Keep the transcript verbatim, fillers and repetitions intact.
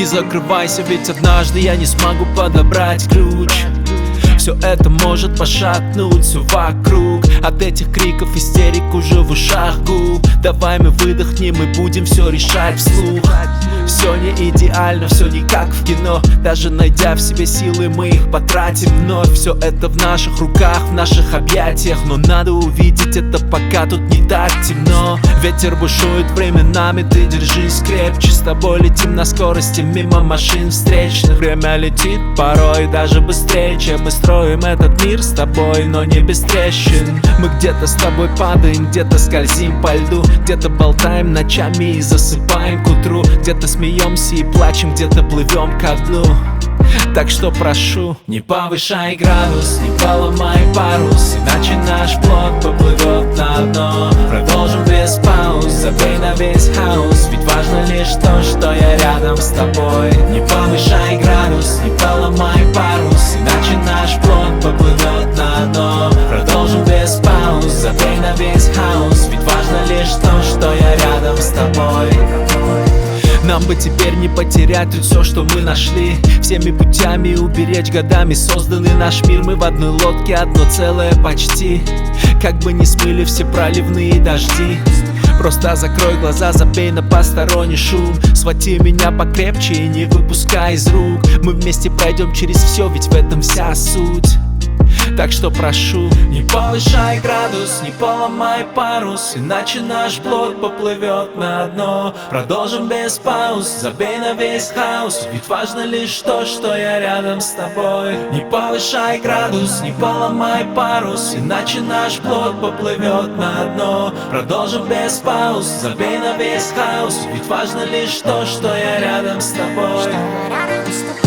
Не закрывайся, ведь однажды я не смогу подобрать ключ. Все это может пошатнуть все вокруг. От этих криков истерик уже в ушах гул. Давай мы выдохнем и будем все решать вслух. Все не идеально, все не как в кино. Даже найдя в себе силы, мы их потратим вновь. Все это в наших руках, в наших объятиях. Но надо увидеть это, пока тут не так темно. Ветер бушует временами, ты держись крепче. С тобой летим на скорости мимо машин встречных. Время летит порой даже быстрее, чем мы строим этот мир с тобой, но не без трещин. Мы где-то с тобой падаем, где-то скользим по льду, где-то болтаем ночами и засыпаем к утру, где-то смеемся и плачем, где-то плывем ко дну. Так что прошу, не повышай градус, не поломай парус, иначе наш плод поплывет на дно. Продолжим без пауз, забей на весь хаос, ведь важно лишь то, что я рядом с тобой. Не повышай градус, не поломай парус, иначе наш плод поплывет на дно. Продолжим без пауз, забей на весь хаос, ведь важно лишь то, что я рядом с тобой. Нам бы теперь не потерять тут все, что мы нашли. Всеми путями уберечь годами созданный наш мир. Мы в одной лодке, одно целое почти. Как бы не смыли все проливные дожди. Просто закрой глаза, забей на посторонний шум. Схвати меня покрепче и не выпускай из рук. Мы вместе пройдем через все, ведь в этом вся суть. Так что прошу, не повышай градус, не поломай парус, иначе наш плод поплывет на дно. Продолжим без пауз, забей на весь хаос, ведь важно лишь то, что я рядом с тобой. Не повышай градус, не поломай парус, иначе наш плод поплывет на дно. Продолжим без пауз, забей на весь хаос, ведь важно лишь то, что я рядом с тобой.